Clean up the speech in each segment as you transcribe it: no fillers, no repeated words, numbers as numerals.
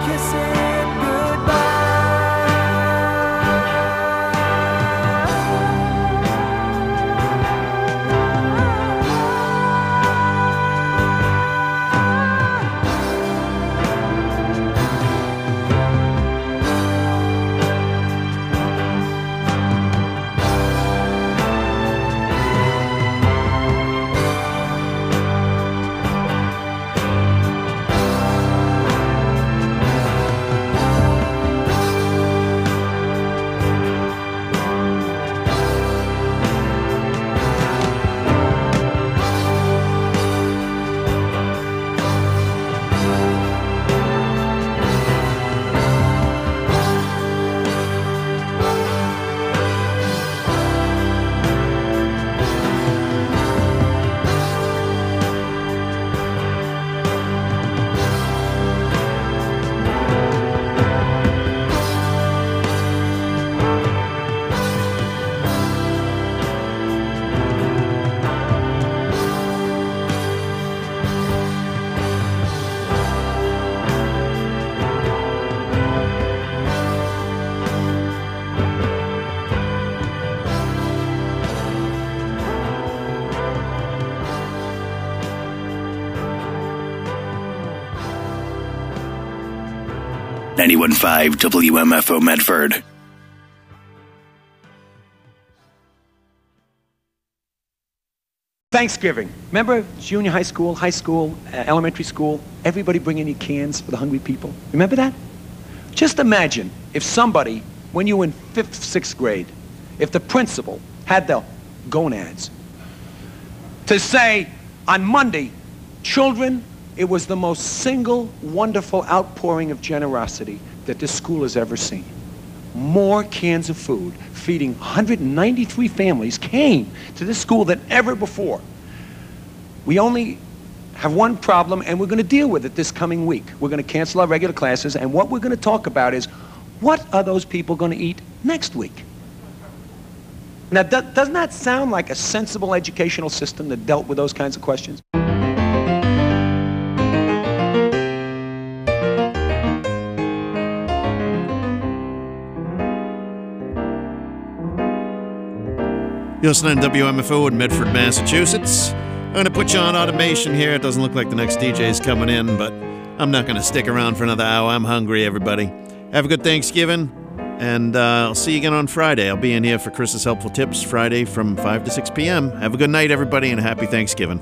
kiss it goodbye. .5 WMFO Medford. Thanksgiving. Remember junior high school, elementary school, everybody bringing you cans for the hungry people? Remember that? Just imagine if somebody, when you were in 5th, 6th grade, if the principal had the gonads to say on Monday, children, it was the most single, wonderful outpouring of generosity that this school has ever seen. More cans of food, feeding 193 families, came to this school than ever before. We only have one problem, and we're going to deal with it this coming week. We're going to cancel our regular classes, and what we're going to talk about is, what are those people going to eat next week? Now, doesn't that sound like a sensible educational system that dealt with those kinds of questions? You're listening to WMFO in Medford, Massachusetts. I'm going to put you on automation here. It doesn't look like the next DJ's coming in, but I'm not going to stick around for another hour. I'm hungry, everybody. Have a good Thanksgiving, and I'll see you again on Friday. I'll be in here for Chris's Helpful Tips Friday from 5 to 6 p.m. Have a good night, everybody, and happy Thanksgiving.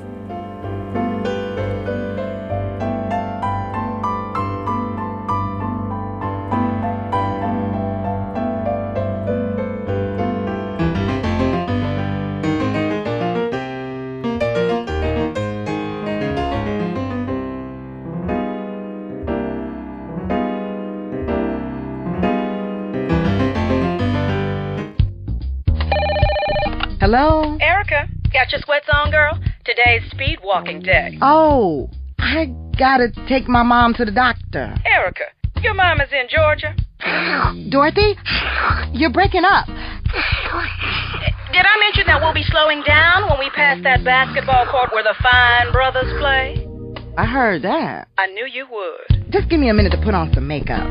Hello? Erica, got your sweats on, girl? Today's speed walking day. Oh, I gotta take my mom to the doctor. Erica, your mom is in Georgia. Dorothy, you're breaking up. Did I mention that we'll be slowing down when we pass that basketball court where the fine brothers play? I heard that. I knew you would. Just give me a minute to put on some makeup.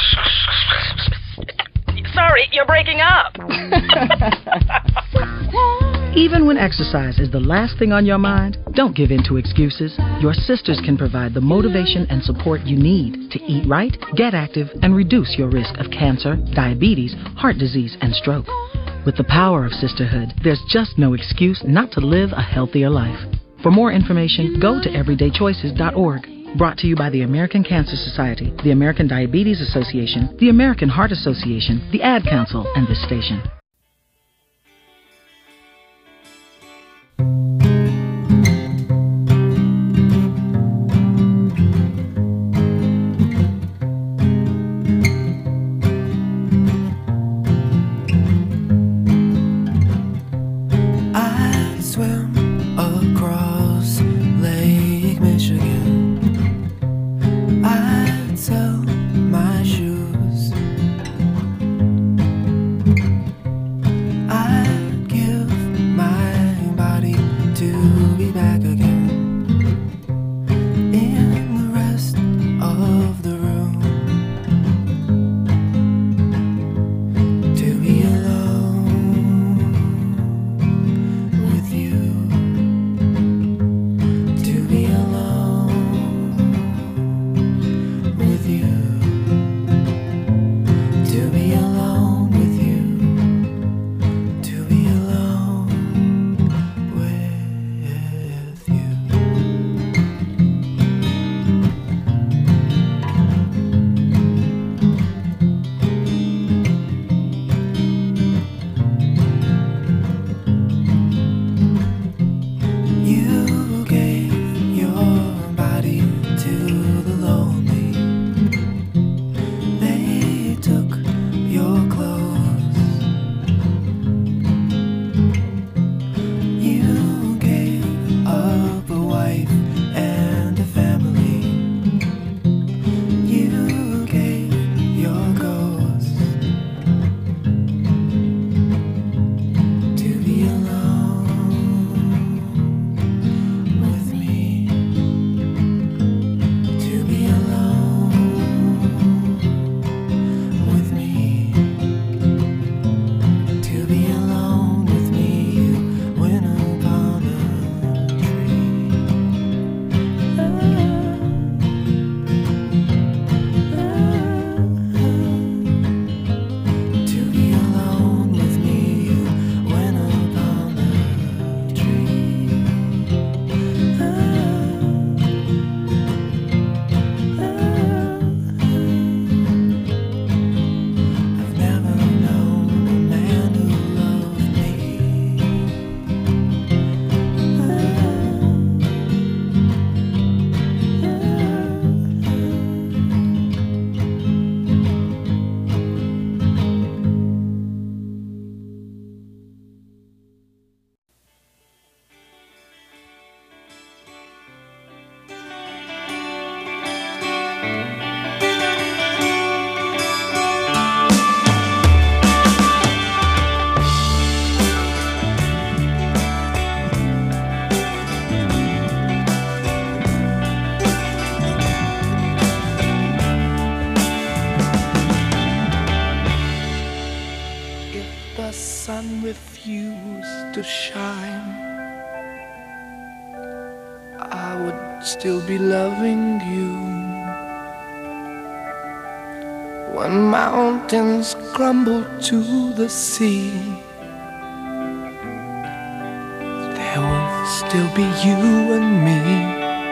Sorry, you're breaking up. Even when exercise is the last thing on your mind, don't give in to excuses. Your sisters can provide the motivation and support you need to eat right, get active, and reduce your risk of cancer, diabetes, heart disease, and stroke. With the power of sisterhood, there's just no excuse not to live a healthier life. For more information, go to everydaychoices.org. Brought to you by the American Cancer Society, the American Diabetes Association, the American Heart Association, the Ad Council, and this station. I swim across Lake Michigan. I sell my shoes. refused to shine, I would still be loving you. When mountains crumble to the sea, there will still be you and me.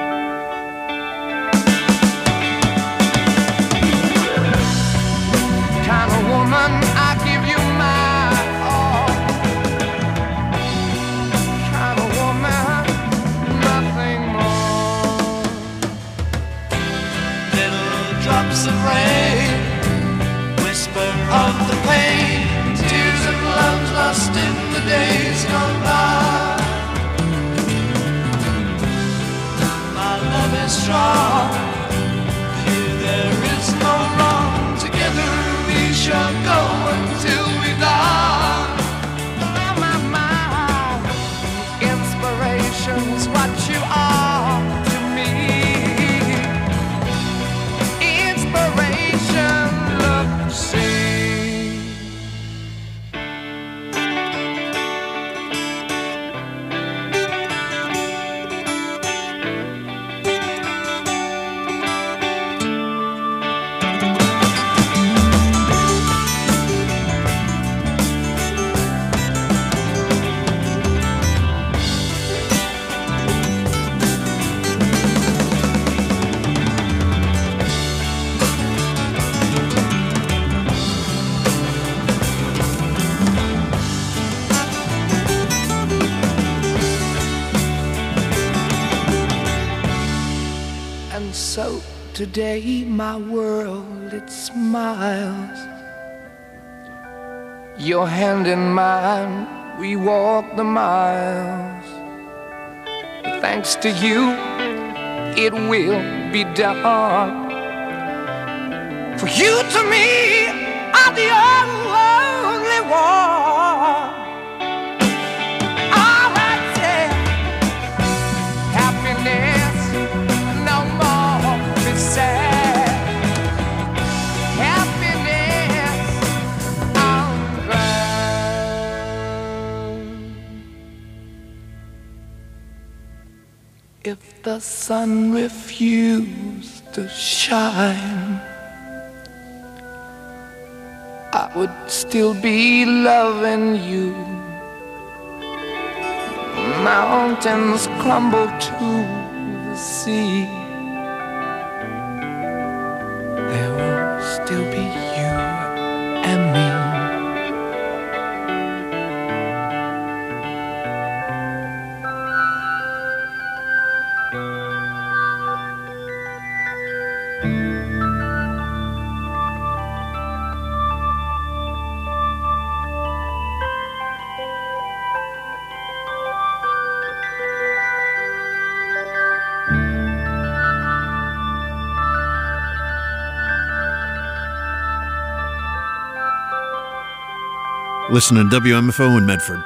Kind of woman, I give you my all. Kind of woman, nothing more. Little drops of rain, whisper of the pain, tears of love lost in the days gone by. My love is strong, here there is no wrong. Together we shall go until we die. My, my, inspiration's what you are to me. Inspiration, love, see. And so today my world, it smiles. Your hand in mine, we walk the miles. Thanks to you, it will be done. For you to me are the only one. All right, say, happiness, no more be sad. Happiness, I'm glad. If the sun refused to shine, I would still be loving you. Mountains crumble to the sea, there will still be you and me. Listen to WMFO in Medford.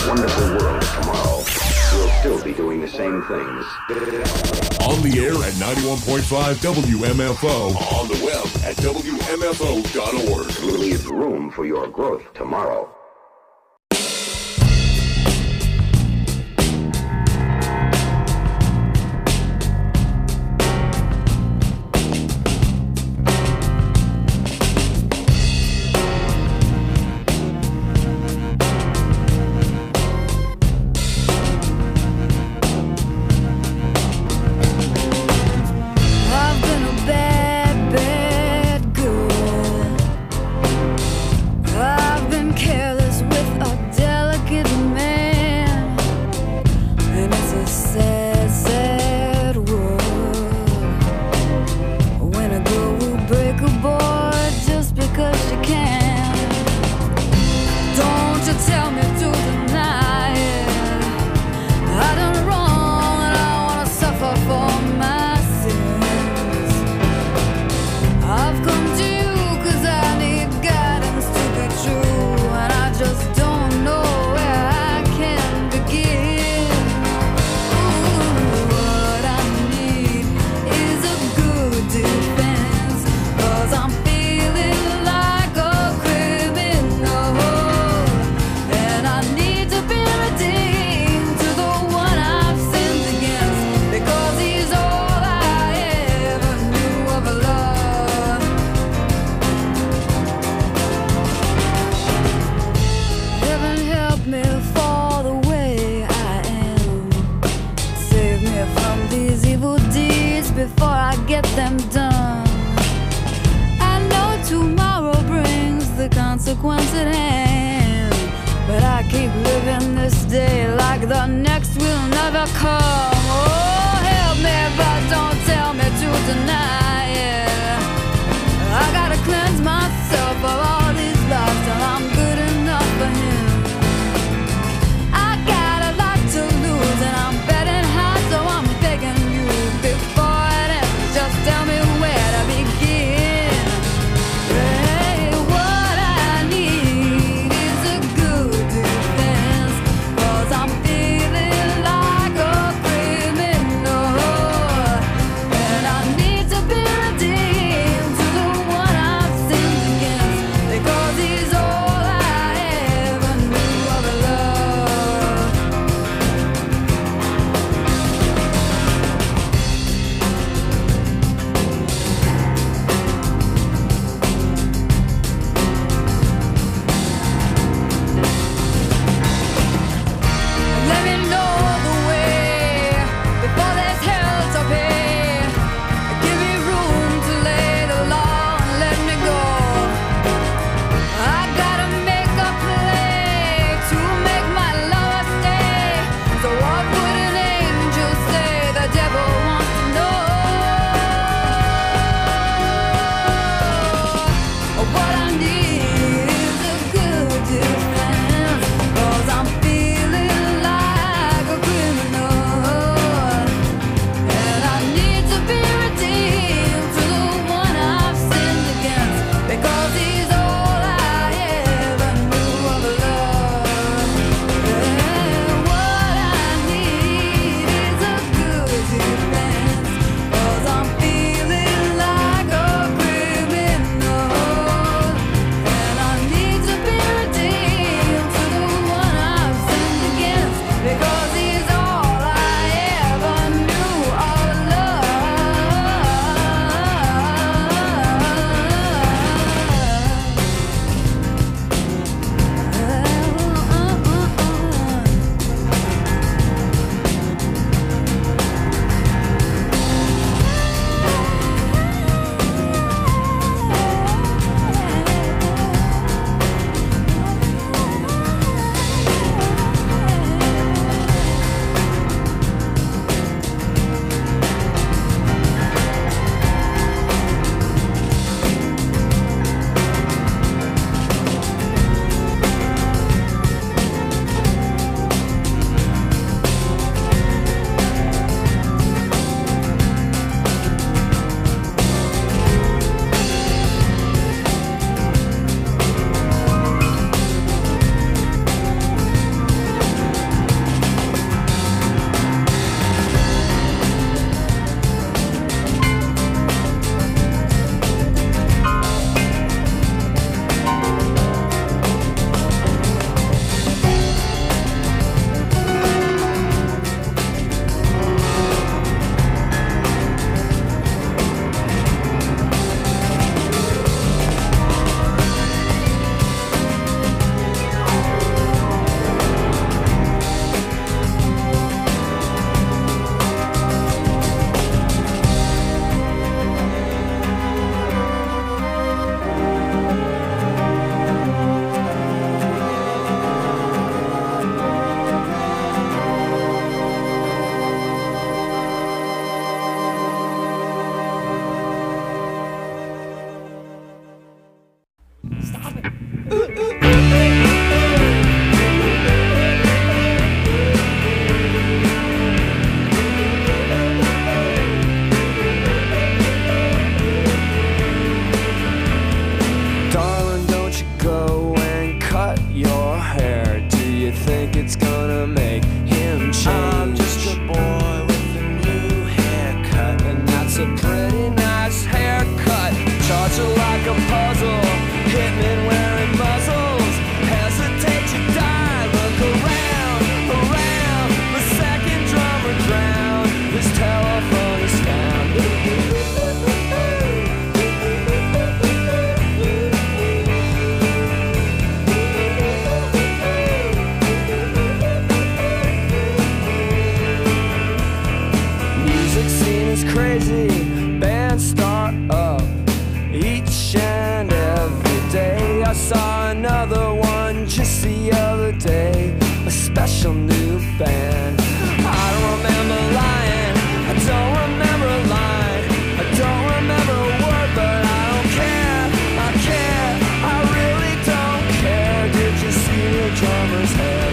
wonderful world of tomorrow, we'll still be doing the same things. On the air at 91.5 WMFO. On the web at WMFO.org. Leave room for your growth tomorrow. Consequence at hand, but I keep living this day like the next will never come. Oh, help me, but don't tell me to deny it. I gotta cleanse myself of all these lies till I'm good enough for him. I got a lot to lose and I'm betting high, so I'm begging you before it ends, just tell me where to begin. I'm feeling like a crazy Darling, don't you go and cut your hair. Do you think it's gonna make him change? I'm just a boy with a new haircut, and that's a pretty nice haircut. Charge you like a puzzle, hitmen wearing muzzles. Hesitate to die, look around, around. The second drummer drowned, his telephone is found. Music scene is crazy, bands start up each and every day. I saw another one just the other day, a special new band. I don't remember lying, I don't remember a line, I don't remember a word, but I don't care, I care, I really don't care. Did you see the drummer's head?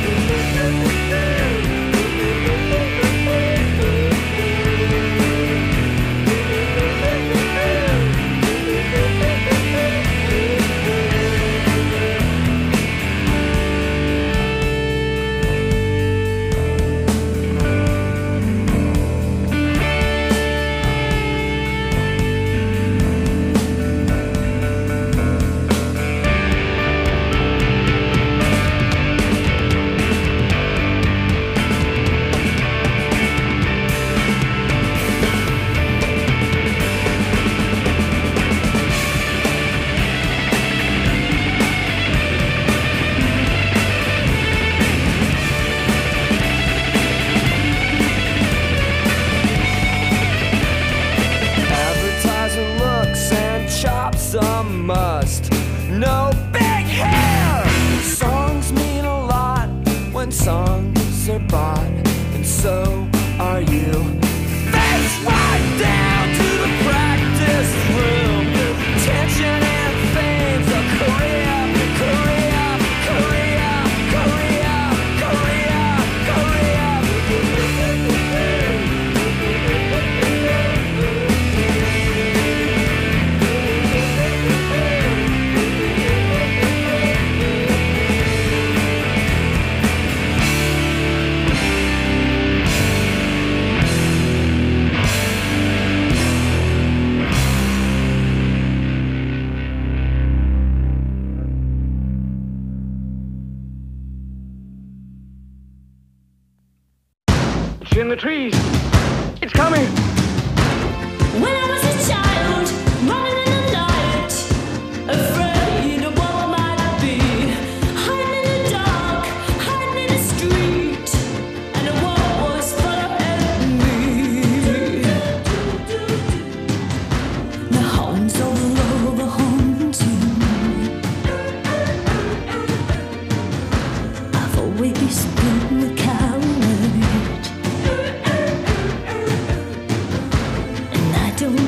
Advertising looks and chops a must. No big hair! Songs mean a lot when songs are bought, and so are you. Face right down to the practice room. Tension and fame's a career, career, career, career, career, It's in the trees. It's coming. When I was a child, running in the night, afraid of what might be, hiding in the dark, hiding in the street, and the world was full of enemy. The hounds of love are haunting. I've always been the coward, and I don't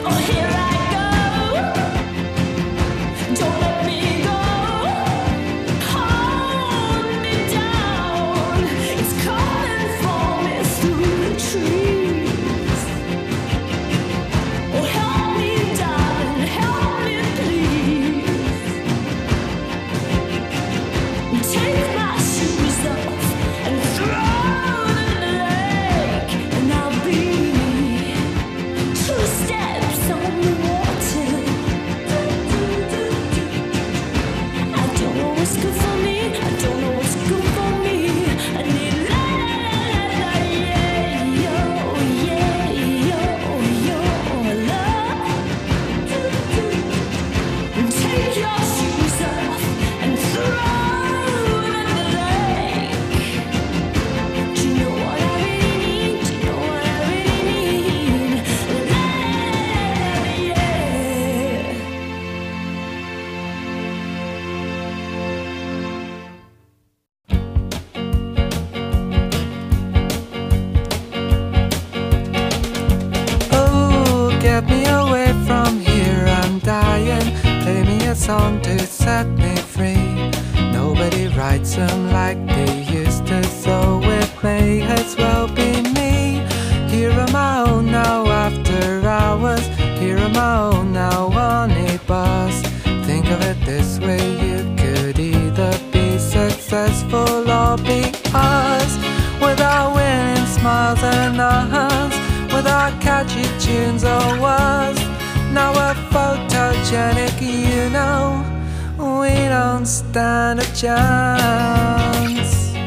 song to set me free. Nobody writes them like they used to, so it may as well be me. Here on my own now after hours, here on my own now on a bus. Think of it this way, you could either be successful or be us. Without winning smiles and hugs, without catchy tunes or words. Now we're photogenic, you know, we don't stand a chance.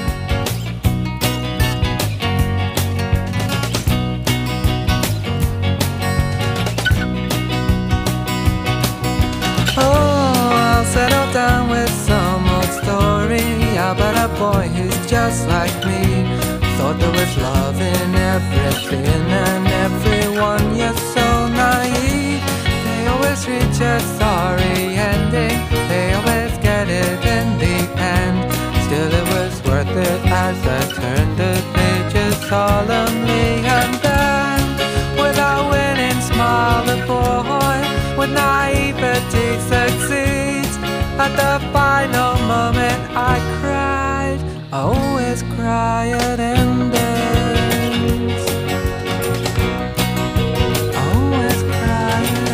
Oh, I'll settle down with some old story about a boy who's just like me. Thought there was love in everything and everyone, you're so naive. They always reach a sorry ending, they always get it in the end. Still it was worth it as I turned the pages solemnly. And then, without winning, smile the boy with naivety succeeds. At the final moment I cried, I always cry at endings. I always cry at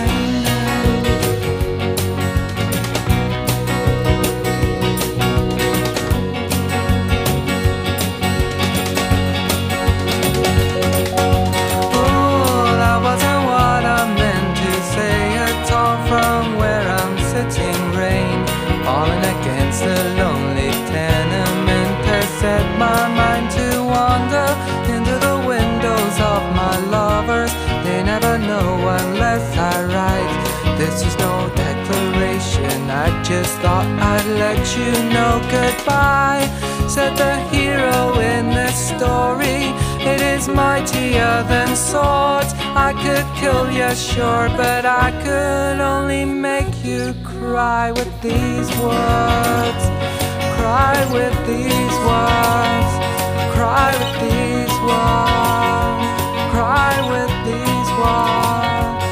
Oh, that wasn't what I meant to say at all. From where I'm sitting, rain falling against the lonely tenement has set my mind to wander into the windows of my lovers. They never know unless I write. This is no declaration, I just thought I'd let you know goodbye. Said the hero in this story, it is mightier than swords. I could kill you, sure, but I could only make you cry with these words. Cry with these words. Cry with these words. Cry with these words.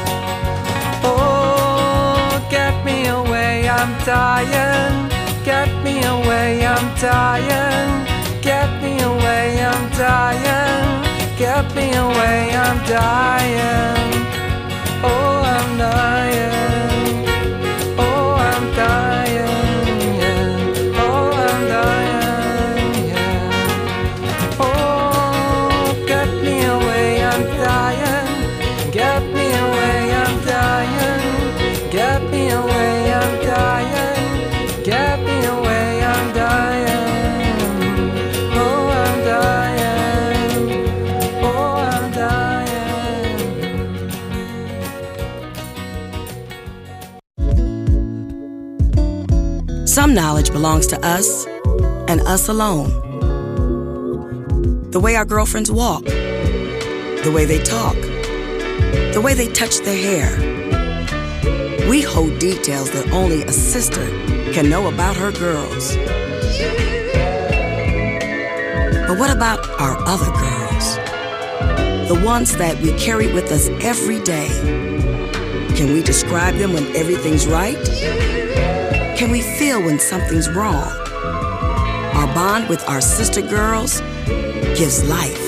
Oh, get me away, I'm dying. Get me away, I'm dying. Get me away, I'm dying. Get me away, I'm dying. Oh, I'm dying. Oh, I'm dying, yeah. Oh, I'm dying, yeah. Oh, get me away, I'm dying. Get me away, I'm dying. Get me away, I'm dying. Get me away, I'm dying. Oh, I'm dying. Oh, I'm dying. Some knowledge belongs to us and us alone. The way our girlfriends walk, the way they talk, the way they touch their hair. We hold details that only a sister can know about her girls. But what about our other girls? The ones that we carry with us every day. Can we describe them when everything's right? Can we feel when something's wrong? Our bond with our sister girls gives life.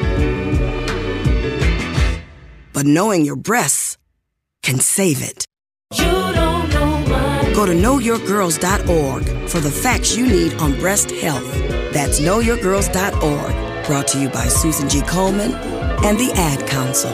But knowing your breasts can save it. Go to knowyourgirls.org for the facts you need on breast health. That's knowyourgirls.org. Brought to you by Susan G. Coleman and the Ad Council.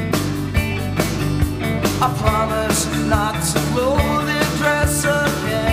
I promise not to blow the dress again.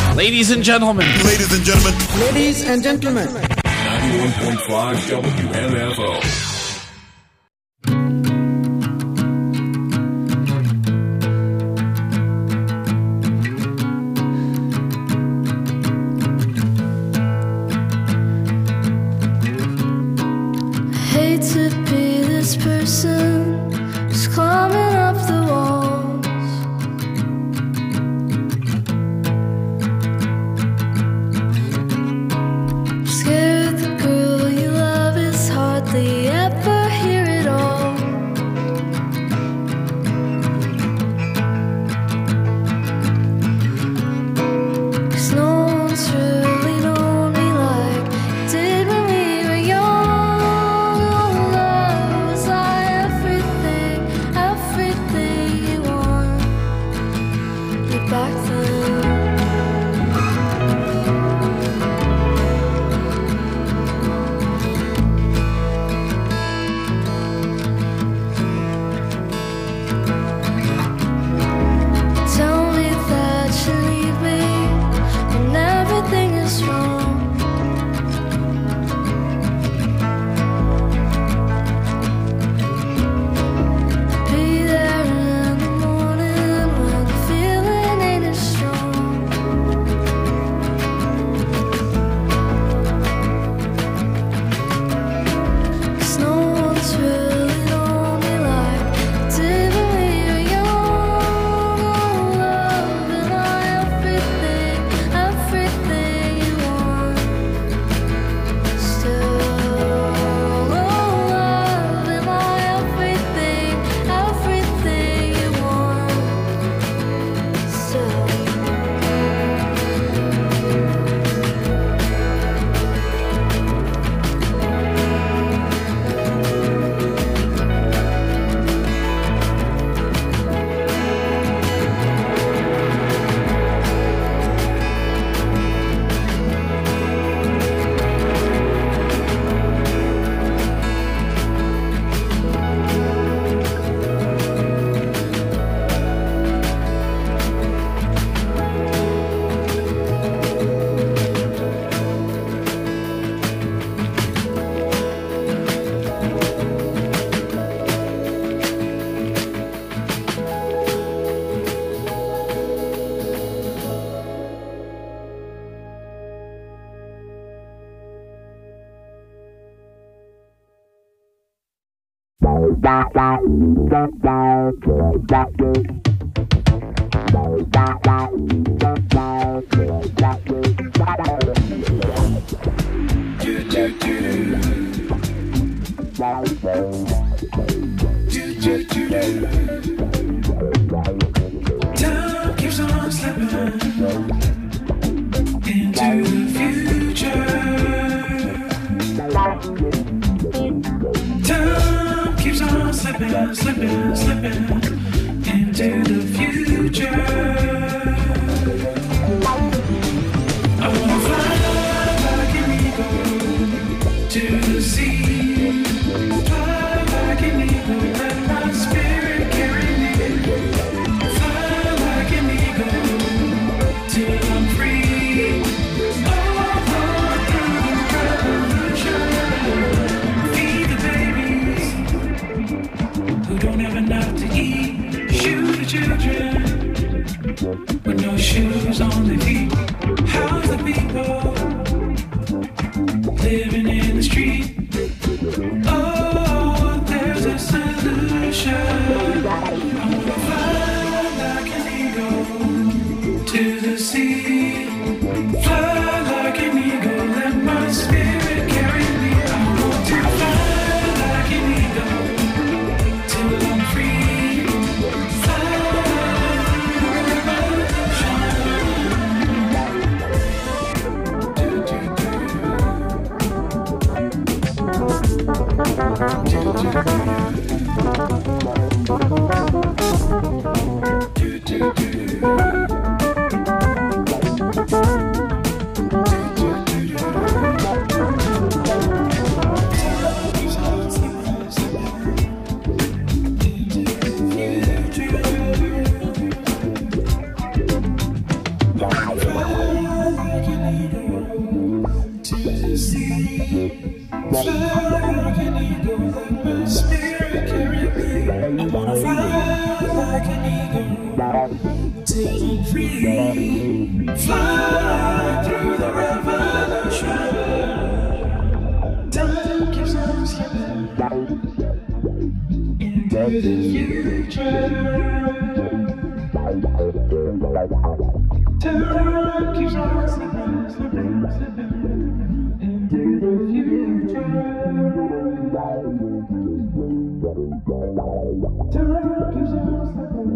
Ladies and gentlemen. Ladies and gentlemen. Ladies and gentlemen. 91.5 WMFO. Hate to be this person who's climbing up the walls. Scared the girl you love is hardly ever hear it all. Cause no one's really known me like it did when we were young. Love was like everything, everything you want. You back then. Tell me that you need me when everything is wrong. Be there in the morning when the feeling ain't as strong. 'Cause no one's really known me like it did when we were young. Love and everything, everything you want. Still, love and everything, everything you want. Still. Time keeps on slipping into the future. Time keeps on slipping, slipping, slipping into the future. I wanna fly like an eagle to the sea. Fly like an eagle, let my spirit carry me. Fly like an eagle till I'm free. Oh, through the revolution. Feed the babies who don't have enough to eat. to the sea. Fly like an eagle, let my spirit carry me. I wanna fly like an eagle till I'm free. Fly through the revolution. Time keeps on slipping into the future. Time keeps on slipping into the future. Time keeps on slipping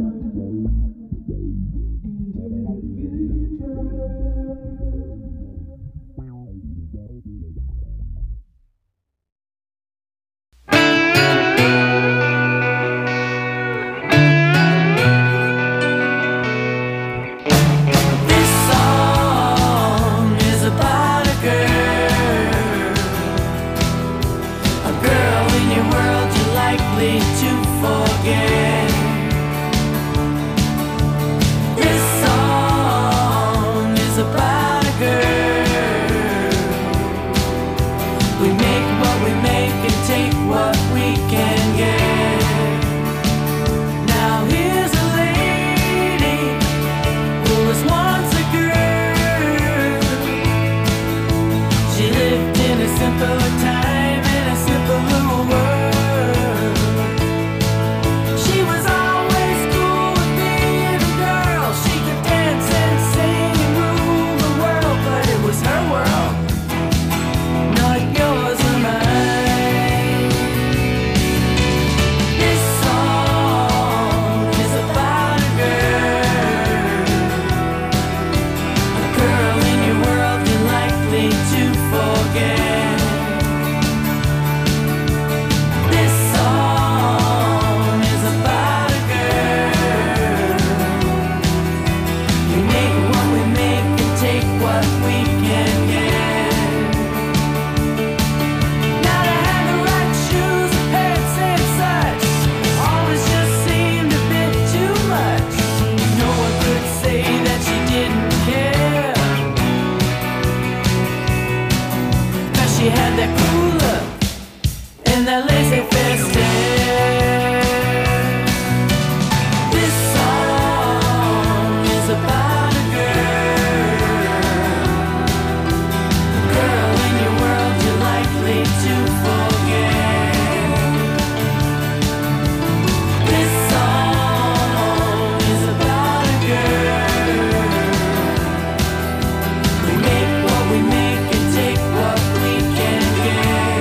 We make what we make and take what we can get.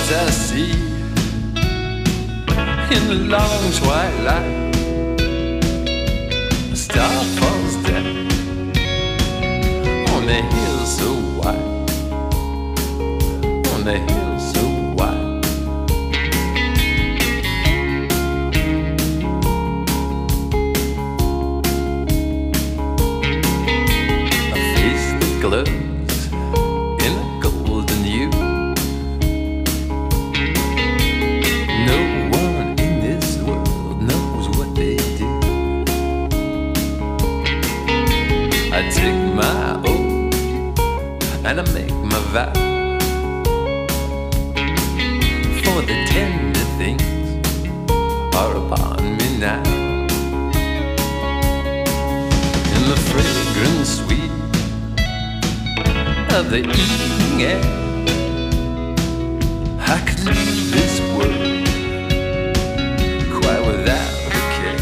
what I see in the long twilight. A star falls down on the hill so wide, on the hill so wide. A face that glows in a golden hue. No one in this world knows what they do. I take my oath and I make my vow, for the tender things are upon me now. In the fragrant sweet of the evening air, I could leave this world quite without a care.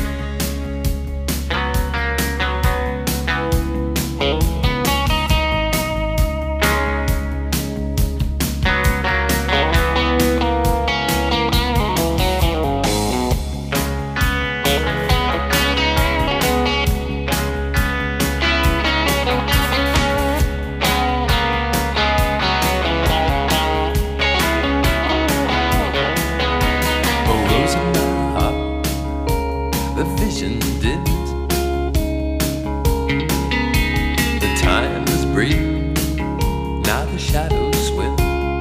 The vision dims, the time is brief, now the shadows swim.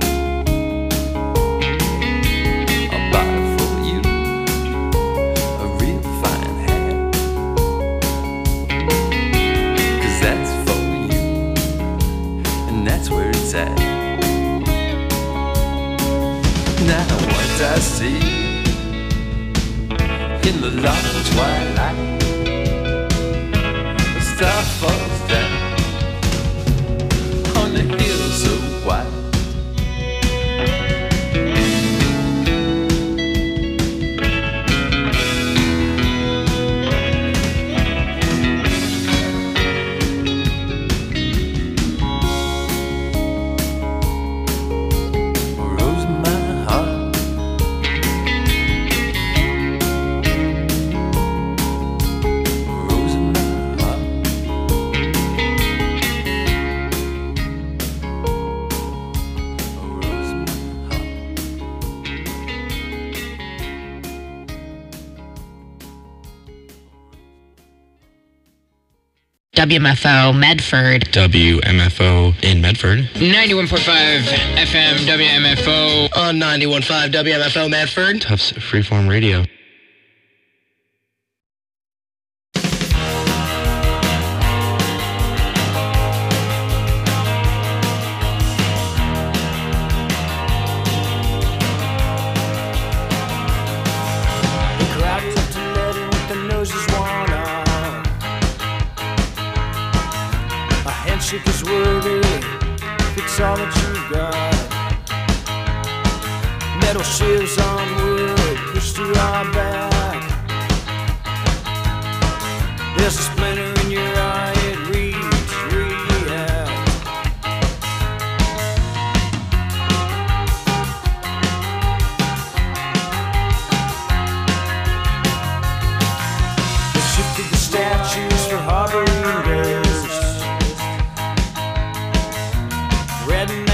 I'll buy for you a real fine hat, 'cause that's for you, and that's where it's at. Now what I see in the long twilight, a star falls down on the hill so wide. Rose in my heart, WMFO Medford. WMFO in Medford. 91.5 FM WMFO. On 91.5 WMFO Medford. Tufts Freeform Radio. The crowd took to letting with their noses worn up. A handshake is worthy, it's all that you've got. Metal shivs on wood, pushed to our back. There's a splinter in your eye, it reads, react. They shifted the statues for harboring ghosts. Red and